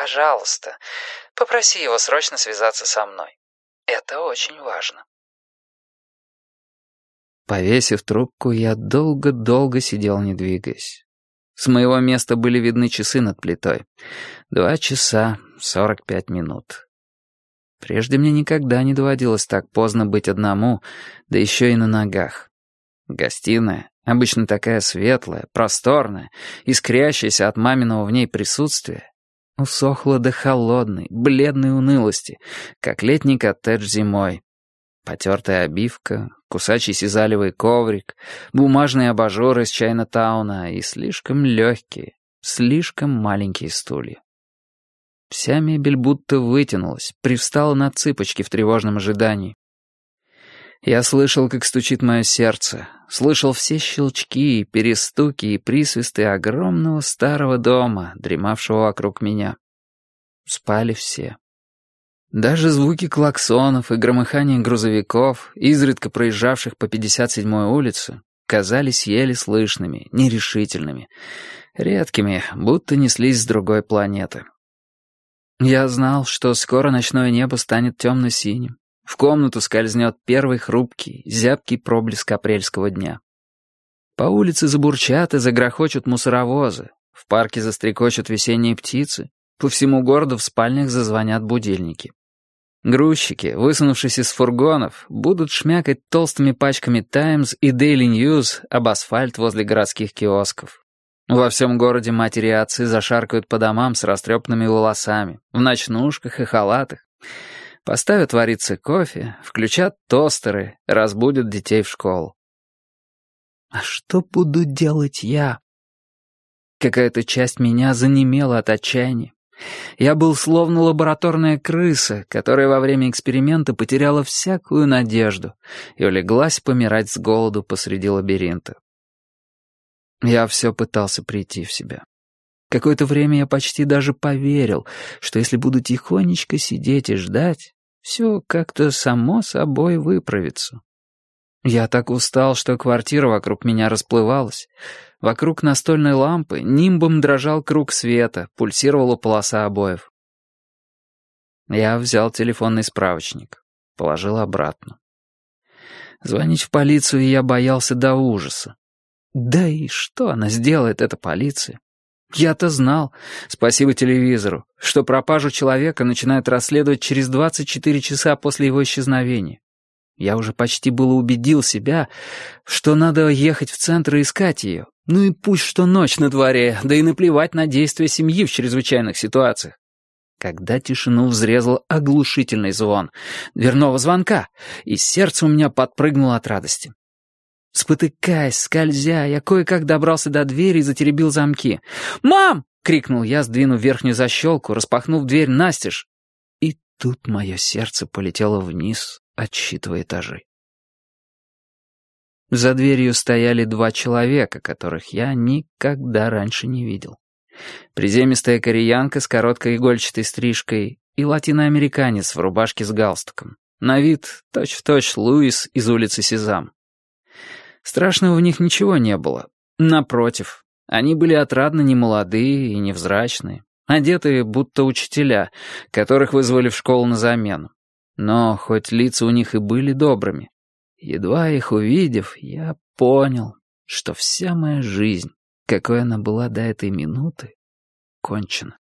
пожалуйста, попроси его срочно связаться со мной. Это очень важно». Повесив трубку, я долго-долго сидел, не двигаясь. С моего места были видны часы над плитой. 2 часа 45 минут. Прежде мне никогда не доводилось так поздно быть одному, да еще и на ногах. Гостиная, обычно такая светлая, просторная, искрящаяся от маминого в ней присутствия, усохла до холодной, бледной унылости, как летний коттедж зимой. Потертая обивка, кусачий сизалевый коврик, бумажные абажуры из Чайна-тауна и слишком легкие, слишком маленькие стулья. Вся мебель будто вытянулась, привстала на цыпочки в тревожном ожидании. Я слышал, как стучит мое сердце, слышал все щелчки, перестуки и присвисты огромного старого дома, дремавшего вокруг меня. Спали все. Даже звуки клаксонов и громыхание грузовиков, изредка проезжавших по 57-й улице, казались еле слышными, нерешительными, редкими, будто неслись с другой планеты. Я знал, что скоро ночное небо станет темно-синим, в комнату скользнет первый хрупкий, зябкий проблеск апрельского дня. По улице забурчат и загрохочут мусоровозы, в парке застрекочут весенние птицы, по всему городу в спальнях зазвонят будильники. Грузчики, высунувшись из фургонов, будут шмякать толстыми пачками «Таймс» и «Дейли Ньюз» об асфальт возле городских киосков. Во всем городе матери и отцы зашаркают по домам с растрепанными волосами, в ночнушках и халатах. Поставят вариться кофе, включат тостеры, разбудят детей в школу. А что буду делать я? Какая-то часть меня занемела от отчаяния. Я был словно лабораторная крыса, которая во время эксперимента потеряла всякую надежду и улеглась помирать с голоду посреди лабиринта. Я все пытался прийти в себя. Какое-то время я почти даже поверил, что если буду тихонечко сидеть и ждать, все как-то само собой выправится. Я так устал, что квартира вокруг меня расплывалась. Вокруг настольной лампы нимбом дрожал круг света, пульсировала полоса обоев. Я взял телефонный справочник, положил обратно. Звонить в полицию я боялся до ужаса. Да и что она сделает, эта полиция? Я-то знал, спасибо телевизору, что пропажу человека начинают расследовать через 24 часа после его исчезновения. Я уже почти было убедил себя, что надо ехать в центр и искать ее. Ну и пусть что ночь на дворе, да и наплевать на действия семьи в чрезвычайных ситуациях. Когда тишину взрезал оглушительный звон дверного звонка, и сердце у меня подпрыгнуло от радости. Спотыкаясь, скользя, я кое-как добрался до двери и затеребил замки. «Мам!» — крикнул я, сдвинув верхнюю защелку, распахнув дверь настежь. И тут мое сердце полетело вниз, отсчитывая этажи. За дверью стояли 2 человека, которых я никогда раньше не видел. Приземистая кореянка с короткой игольчатой стрижкой и латиноамериканец в рубашке с галстуком. На вид точь-в-точь Луис из улицы Сезам. Страшного в них ничего не было. Напротив, они были отрадно немолодые и невзрачные, одетые будто учителя, которых вызвали в школу на замену. Но хоть лица у них и были добрыми, едва их увидев, я понял, что вся моя жизнь, какой она была до этой минуты, кончена.